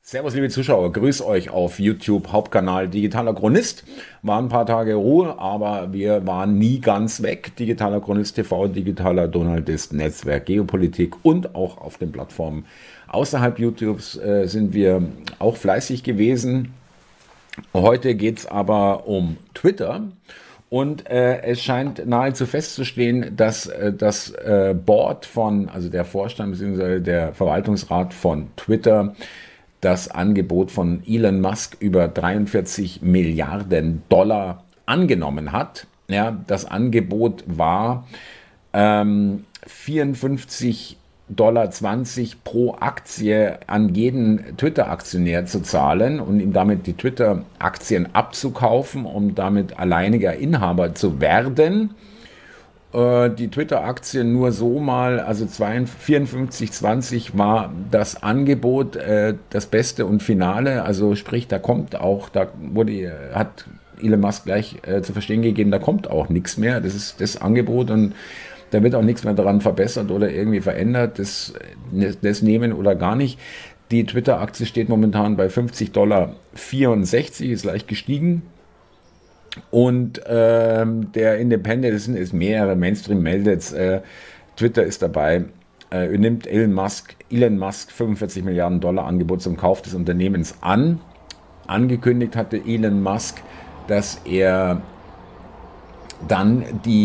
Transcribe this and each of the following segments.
Servus, liebe Zuschauer, grüß euch auf YouTube, Hauptkanal Digitaler Chronist. War ein paar Tage Ruhe, aber wir waren nie ganz weg. Digitaler Chronist TV, Digitaler Donaldist, Netzwerk, Geopolitik und auch auf den Plattformen außerhalb YouTubes sind wir auch fleißig gewesen. Heute geht es aber um Twitter. Und es scheint nahezu festzustehen, dass das Board also der Vorstand bzw. der Verwaltungsrat von Twitter das Angebot von Elon Musk über 43 Milliarden Dollar angenommen hat. Ja, das Angebot war 54,20 Dollar pro Aktie an jeden Twitter-Aktionär zu zahlen und ihm damit die Twitter-Aktien abzukaufen, um damit alleiniger Inhaber zu werden. Die Twitter-Aktien nur so mal, also 54,20 war das Angebot, das Beste und Finale, also sprich, hat Elon Musk gleich zu verstehen gegeben, da kommt auch nichts mehr, das ist das Angebot und da wird auch nichts mehr daran verbessert oder irgendwie verändert, das nehmen oder gar nicht. Die Twitter-Aktie steht momentan bei 50,64 Dollar, ist leicht gestiegen. Und der Independent, das sind mehrere Mainstream meldet, Twitter ist dabei, nimmt Elon Musk 45 Milliarden Dollar Angebot zum Kauf des Unternehmens an. Angekündigt hatte Elon Musk, dass er dann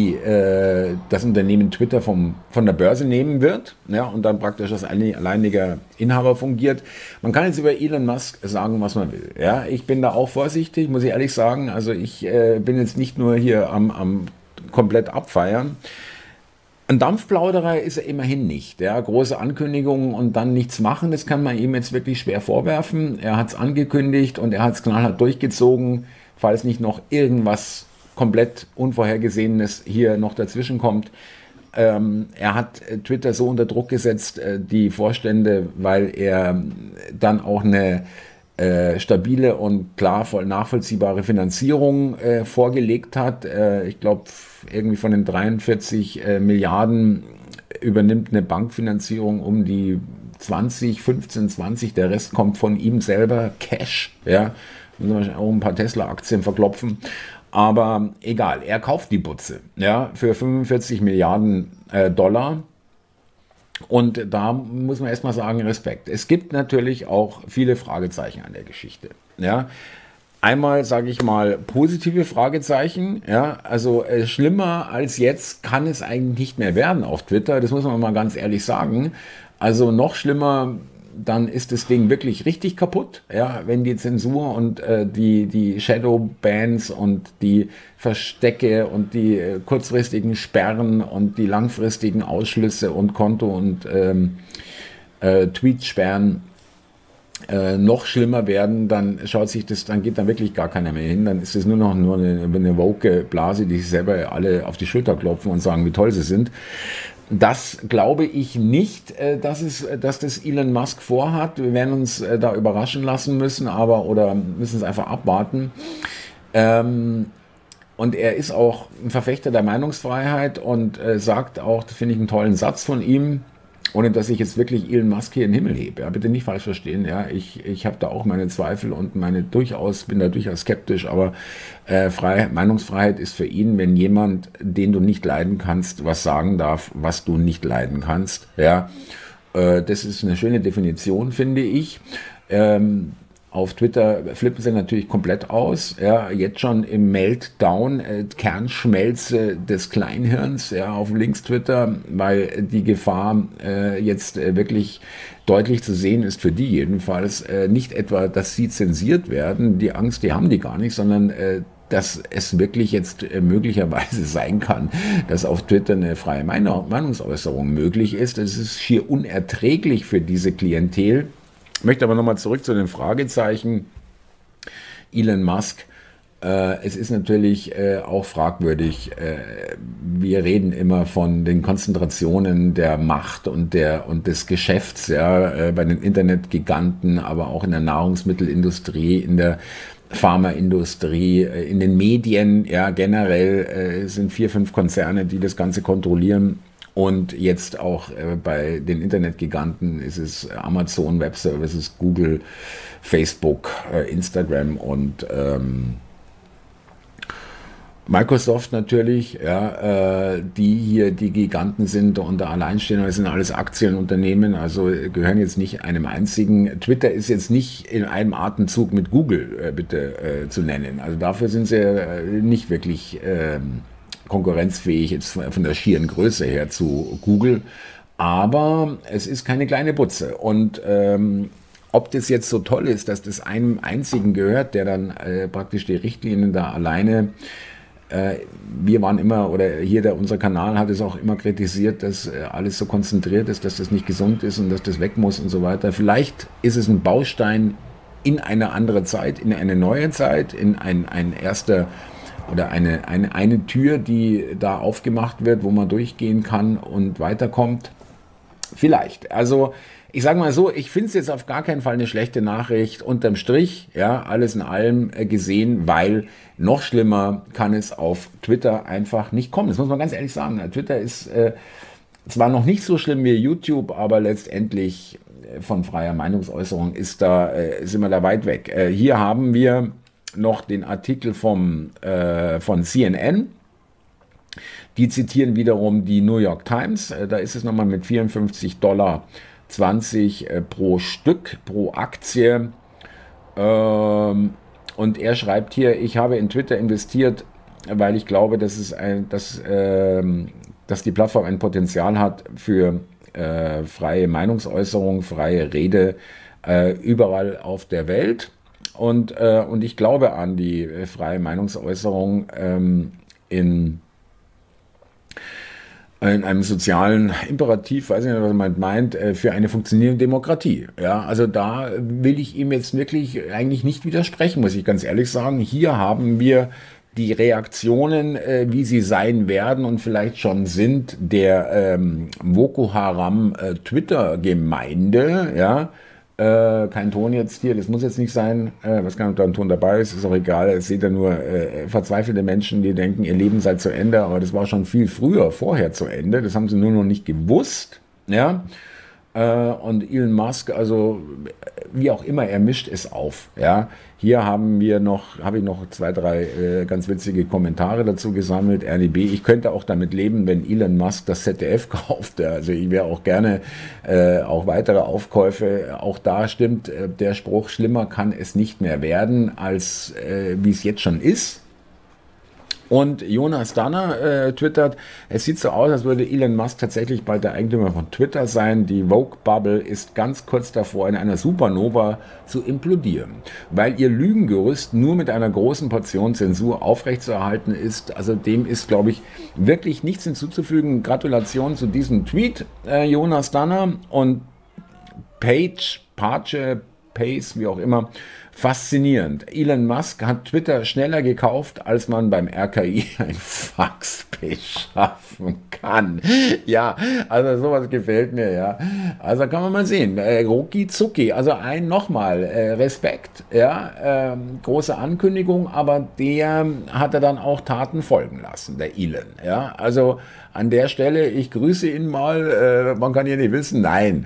das Unternehmen Twitter von der Börse nehmen wird, ja, und dann praktisch als alleiniger Inhaber fungiert. Man kann jetzt über Elon Musk sagen, was man will. Ja, ich bin da auch vorsichtig, muss ich ehrlich sagen. Also ich bin jetzt nicht nur hier am komplett abfeiern. Ein Dampfplauderer ist er immerhin nicht. Ja, große Ankündigungen und dann nichts machen, das kann man ihm jetzt wirklich schwer vorwerfen. Er hat es angekündigt und er hat es knallhart durchgezogen, falls nicht noch irgendwas komplett Unvorhergesehenes hier noch dazwischen kommt. Er hat Twitter so unter Druck gesetzt, die Vorstände, weil er dann auch eine stabile und klar nachvollziehbare Finanzierung vorgelegt hat. Ich glaube, irgendwie von den 43 Milliarden übernimmt eine Bankfinanzierung um die 20, der Rest kommt von ihm selber, Cash. Ja, muss man auch ein paar Tesla-Aktien verklopfen. Aber egal, er kauft die Butze, ja, für 45 Milliarden Dollar. Und da muss man erstmal sagen, Respekt. Es gibt natürlich auch viele Fragezeichen an der Geschichte. Ja. Einmal, sage ich mal, positive Fragezeichen. Ja. Also schlimmer als jetzt kann es eigentlich nicht mehr werden auf Twitter. Das muss man mal ganz ehrlich sagen. Also noch schlimmer, dann ist das Ding wirklich richtig kaputt, ja, wenn die Zensur und die Shadow-Bans und die Verstecke und die kurzfristigen Sperren und die langfristigen Ausschlüsse und Konto- und Tweet-Sperren noch schlimmer werden, dann geht da wirklich gar keiner mehr hin, dann ist es nur eine woke Blase, die sich selber alle auf die Schulter klopfen und sagen, wie toll sie sind. Das glaube ich nicht, dass das Elon Musk vorhat. Wir werden uns da überraschen lassen müssen, oder müssen es einfach abwarten. Und er ist auch ein Verfechter der Meinungsfreiheit und sagt auch, das finde ich einen tollen Satz von ihm, ohne dass ich jetzt wirklich Elon Musk hier in den Himmel hebe. Ja, bitte nicht falsch verstehen. Ja, ich habe da auch meine Zweifel und bin da durchaus skeptisch, aber Meinungsfreiheit ist für ihn, wenn jemand, den du nicht leiden kannst, was sagen darf, was du nicht leiden kannst. Ja, das ist eine schöne Definition, finde ich. Auf Twitter flippen sie natürlich komplett aus, ja, jetzt schon im Meltdown, Kernschmelze des Kleinhirns, ja, auf Links-Twitter, weil die Gefahr jetzt wirklich deutlich zu sehen ist, für die jedenfalls, nicht etwa, dass sie zensiert werden, die Angst, die haben die gar nicht, sondern dass es wirklich jetzt möglicherweise sein kann, dass auf Twitter eine freie Meinungsäußerung möglich ist. Es ist schier unerträglich für diese Klientel. Ich möchte aber nochmal zurück zu den Fragezeichen. Elon Musk, es ist natürlich auch fragwürdig. Wir reden immer von den Konzentrationen der Macht und des Geschäfts, ja, bei den Internetgiganten, aber auch in der Nahrungsmittelindustrie, in der Pharmaindustrie, in den Medien, ja, generell sind 4, 5 Konzerne, die das Ganze kontrollieren. Und jetzt auch bei den Internetgiganten ist es Amazon Web Services, Google, Facebook, Instagram und Microsoft natürlich, ja, die hier die Giganten sind und da alleinstehen. Das sind alles Aktienunternehmen, also gehören jetzt nicht einem einzigen. Twitter ist jetzt nicht in einem Atemzug mit Google zu nennen. Also dafür sind sie nicht wirklich konkurrenzfähig jetzt von der schieren Größe her zu Google. Aber es ist keine kleine Butze. Und ob das jetzt so toll ist, dass das einem einzigen gehört, der dann praktisch die Richtlinien da alleine wir waren immer, oder hier unser Kanal hat es auch immer kritisiert, dass alles so konzentriert ist, dass das nicht gesund ist und dass das weg muss und so weiter. Vielleicht ist es ein Baustein in eine andere Zeit, in eine neue Zeit, in ein erster oder eine Tür, die da aufgemacht wird, wo man durchgehen kann und weiterkommt. Vielleicht. Also ich sage mal so, ich finde es jetzt auf gar keinen Fall eine schlechte Nachricht unterm Strich, ja, alles in allem gesehen, weil noch schlimmer kann es auf Twitter einfach nicht kommen. Das muss man ganz ehrlich sagen. Twitter ist zwar noch nicht so schlimm wie YouTube, aber letztendlich von freier Meinungsäußerung sind wir da weit weg. Hier haben wir noch den Artikel von CNN. Die zitieren wiederum die New York Times. Da ist es nochmal mit $54,20 pro Stück, pro Aktie. Und er schreibt hier, ich habe in Twitter investiert, weil ich glaube, dass die Plattform ein Potenzial hat für freie Meinungsäußerung, freie Rede überall auf der Welt. Und ich glaube an die freie Meinungsäußerung in einem sozialen Imperativ, weiß ich nicht, was man meint, für eine funktionierende Demokratie. Ja, also da will ich ihm jetzt wirklich eigentlich nicht widersprechen, muss ich ganz ehrlich sagen. Hier haben wir die Reaktionen, wie sie sein werden und vielleicht schon sind, der Boko Haram Twitter-Gemeinde, ja. Kein Ton jetzt hier, das muss jetzt nicht sein, was kann, ob da ein Ton dabei ist auch egal, es seht ja nur verzweifelte Menschen, die denken, ihr Leben sei zu Ende, aber das war schon viel früher, vorher zu Ende, das haben sie nur noch nicht gewusst, ja, und Elon Musk, also wie auch immer, er mischt es auf, ja. Hier habe ich noch 2, 3 ganz witzige Kommentare dazu gesammelt. RDB, ich könnte auch damit leben, wenn Elon Musk das ZDF kauft. Also ich wäre auch gerne auch weitere Aufkäufe. Auch da stimmt der Spruch, schlimmer kann es nicht mehr werden, als wie es jetzt schon ist. Und Jonas Danner twittert, es sieht so aus, als würde Elon Musk tatsächlich bald der Eigentümer von Twitter sein. Die Woke-Bubble ist ganz kurz davor, in einer Supernova zu implodieren. Weil ihr Lügengerüst nur mit einer großen Portion Zensur aufrechtzuerhalten ist. Also dem ist, glaube ich, wirklich nichts hinzuzufügen. Gratulation zu diesem Tweet, Jonas Danner. Und Pace, wie auch immer, faszinierend. Elon Musk hat Twitter schneller gekauft, als man beim RKI ein Fax beschaffen kann. Ja, also sowas gefällt mir, ja. Also kann man mal sehen. Rucki zucki. Also nochmal, Respekt, ja. Große Ankündigung, aber der hat er dann auch Taten folgen lassen, der Elon, ja. Also an der Stelle, ich grüße ihn mal, man kann ja nicht wissen, nein.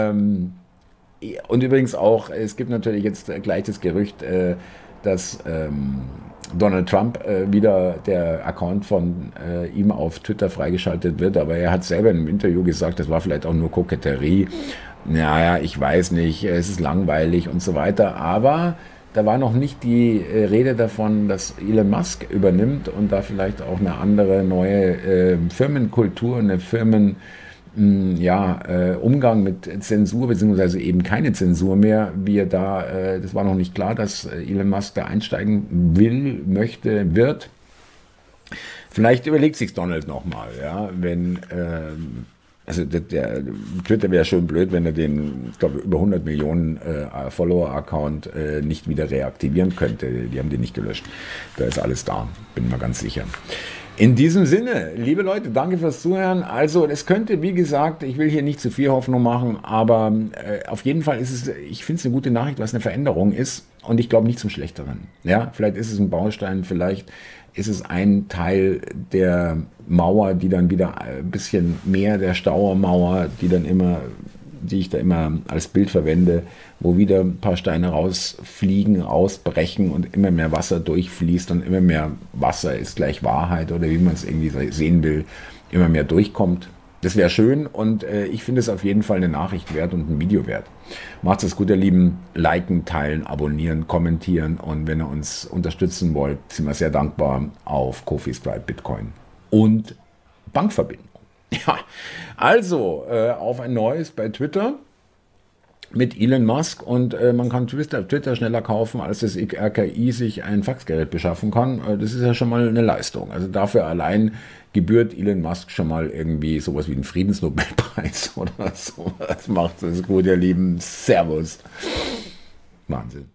Und übrigens auch, es gibt natürlich jetzt gleich das Gerücht, dass Donald Trump wieder der Account von ihm auf Twitter freigeschaltet wird, aber er hat selber in einem Interview gesagt, das war vielleicht auch nur Koketterie. Naja, ich weiß nicht, es ist langweilig und so weiter, aber da war noch nicht die Rede davon, dass Elon Musk übernimmt und da vielleicht auch eine andere neue Firmenkultur, eine Umgang mit Zensur, beziehungsweise eben keine Zensur mehr, das war noch nicht klar, dass Elon Musk da einsteigen will, möchte, wird. Vielleicht überlegt sich Donald nochmal, ja, wenn, also der Twitter wäre schon blöd, wenn er den, ich glaube, über 100 Millionen Follower-Account nicht wieder reaktivieren könnte. Die haben den nicht gelöscht. Da ist alles da, bin mir ganz sicher. In diesem Sinne, liebe Leute, danke fürs Zuhören. Also, es könnte, wie gesagt, ich will hier nicht zu viel Hoffnung machen, aber auf jeden Fall ist es, ich finde es eine gute Nachricht, was eine Veränderung ist und ich glaube nicht zum Schlechteren. Ja, vielleicht ist es ein Baustein, vielleicht ist es ein Teil der Mauer, die dann wieder ein bisschen mehr der Stauermauer, die ich da immer als Bild verwende, wo wieder ein paar Steine rausfliegen, ausbrechen und immer mehr Wasser durchfließt und immer mehr Wasser ist gleich Wahrheit oder wie man es irgendwie sehen will, immer mehr durchkommt. Das wäre schön und ich finde es auf jeden Fall eine Nachricht wert und ein Video wert. Macht's es gut, ihr Lieben. Liken, teilen, abonnieren, kommentieren und wenn ihr uns unterstützen wollt, sind wir sehr dankbar auf Ko-fi, Stripe, Bitcoin und Bankverbindung. Ja, also auf ein neues bei Twitter mit Elon Musk und man kann Twitter schneller kaufen, als das RKI sich ein Faxgerät beschaffen kann. Das ist ja schon mal eine Leistung. Also dafür allein gebührt Elon Musk schon mal irgendwie sowas wie einen Friedensnobelpreis oder so. Das macht es gut, ihr Lieben. Servus. Wahnsinn.